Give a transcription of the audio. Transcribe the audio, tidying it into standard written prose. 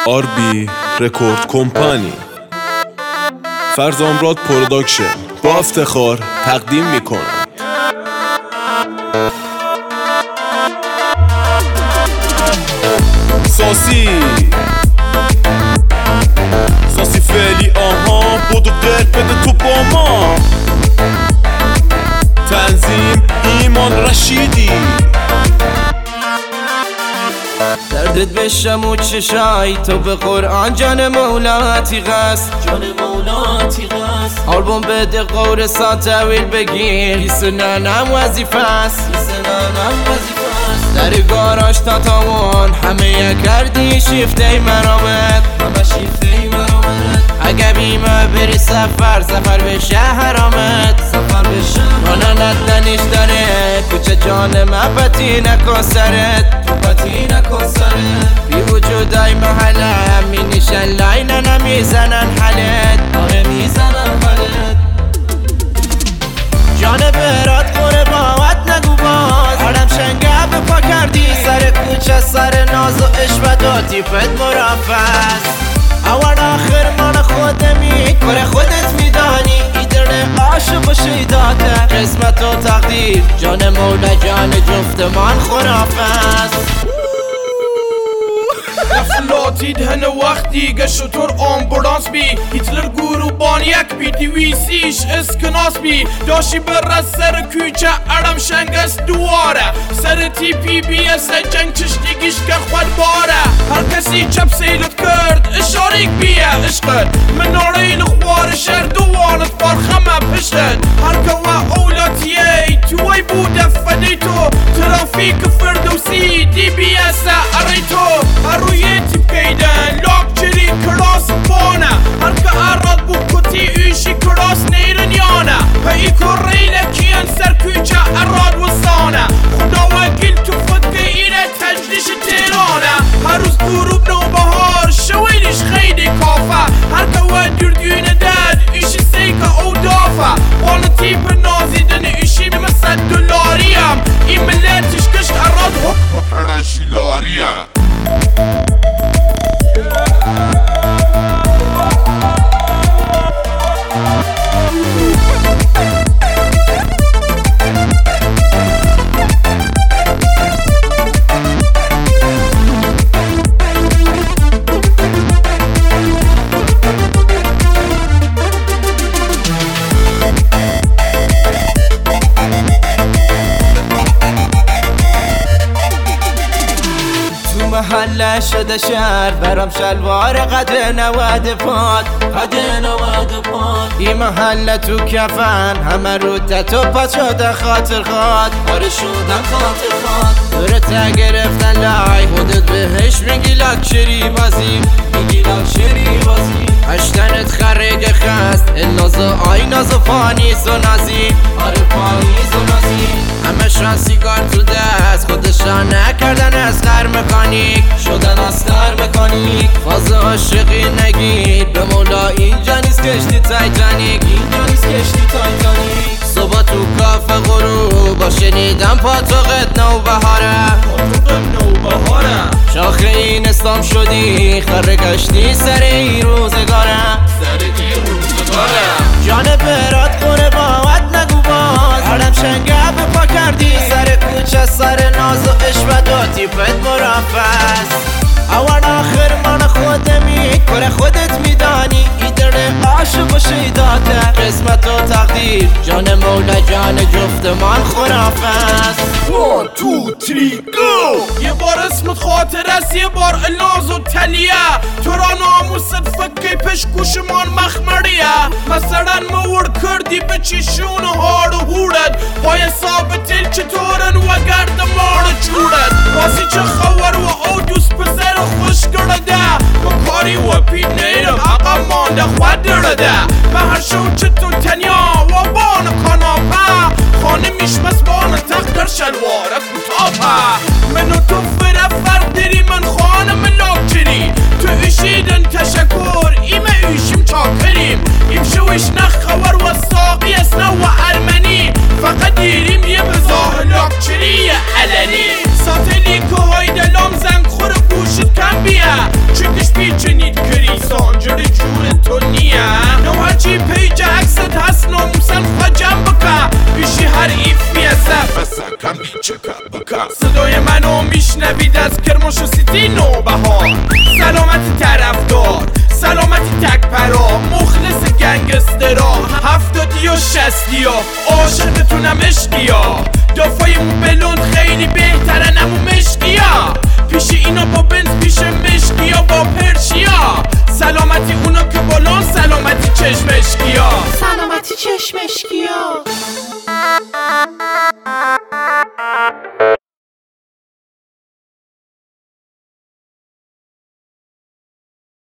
آربی رکورد کمپانی، فرزامراد پروداکشن با افتخار تقدیم میکنند. ساسی فعلی آها بودو قرد بده تو با ما. تنظیم ایمان رشیدی. دردت بشم و چشای تو به قرآن جان مولاتی غست، جان مولاتی غست. آلبوم بده قور ساتویل بگیر، ایسنانم وظیفه است، ایسنانم وظیفه است. در گاراش تا تاوان همه کردی شیفته مرامت، همه شیفته مرامت. اگه بیمه بری سفر به شهر آمد، سفر به شهر نندنش داره کوچه جان من پتی نکن سرت، پتی نکن سرت. بی وجودای محله می نشن لاینن میزنن حلت، آره میزنن حلت. جان برات قره باوت نگو باز، آدم شنگه به پا کردی سر کوچه سر ناز و عشق و تیپت مرافست. اول آخر مال خودمی کار خودت میدانی، ایدر عاشق و شیداته قسمت و تقدیر جان مولا جان جفتمان خرافه است. نفلاتی دهن وقتی گشتر آمبولانس بی هیتلر گروبان یک بی دیویسیش اسکناس بی داشی بر سر کوچه ارم شنگست دواره سر تی پی بی اس جنگ چشتیگیش که خود باره. هر کسی چپ سیلت کرد اشاریک بیه عشقت من آریل خوار شهر دوانت فرخمه پشت. هر که اولاتیه توی بوده فدی تو ترافیک فردوسی دی بی اس اری تو روی تیپ کیدن لاکچری کلاس بانه. هر که اراد بو کتی ایشی کلاس نیرن یانه پایی کریل کیان سر کوچه اراد و سانه. خدا وکیل تو فدکه اینه تجلیش تیرانه. هر روز غروب نو بهار شویلش خیلی کافه. هر که و دردیونه داد ایشی سیکه او دافه. والا تیپ نازیدن ایشی مثل دلاریم این ملتش کشت اراد حکم شیلاریم. محله شده شهر برام شلوار قدر 90 پاد، قدر 90 پاد. این محله تو کفن همه رو تتو پا شده خاطر خواد، آره شدن خاطر خواد. دورت گرفتن لای خودت بهش میگی لاکچری بازی، میگی لاکچری بازی. اشتنت خرگ خست النازو آی نازو پانیس و نازی، آره پانیس و نازی. همه شان سیگار تو دست خودشان نکردن از غر مکانیک، شدن از غر مکانیک. فاز عاشقی نگید به مولا اینجا نیست کشتی تایتانیک، اینجا نیست کشتی تایتانیک. صبح تو کافه غروب با شنیدم پاتوقت نوبهاره، شاخه این اسلام شدی خره گشتی سر این روزگاره، سر این روزگاره. جان برات قره باوت نگو باز، آدم شنگه به پا کردی سر کوچه سر ناز و عشق و تیپت مرافست. اول آخر مال خودمی کار خودت میدانی، ایدر عاشق و شیداته قسمت و تقدیر جان مولا جان جفتمان خرافه است. 1 2 3 گو. یه بار اسمت خاطر است یه بار الناز و تلیه. تو را ناموست فکر پش گوشمان مخمریه. مثلا مور کردی به چیشون و هار و هورد پای ثابتیل چطورن و گرد مار چورد. واسی چه خوار و او دوست پسر خوش کرده با کاری و پید نیرم اقا مانده خود درده. به هر شو چطور تنیا و بان کاناپه خانه میشمس بان تختر شلواره کتابه. منو تو فرق داری من خانم لاکچری تو ایشیدن تشکر ایمه ایشیم چاکریم. ایم شویش نخور و ساقی اسنا و ارمنی فقط دیریم یه بزاه لاکچری علنی. ساتلی که های دلام زنگ خور گوشت کم بیه چکش بیچ صدای منو میشنوید از کرماش و سیتی نوبهار. سلامتی طرفدار، سلامتی تک پرا، مخلص گنگسترا، 70 و 60 عاشقتونم عشقیا. دافایمون بلند خیلی بهترن امو مشکیا. پیش اینا با بنز پیش مشکیا با پرشیا. سلامتی اونا که بالان، سلامتی چشمشکیا، سلامتی چشمشکیا.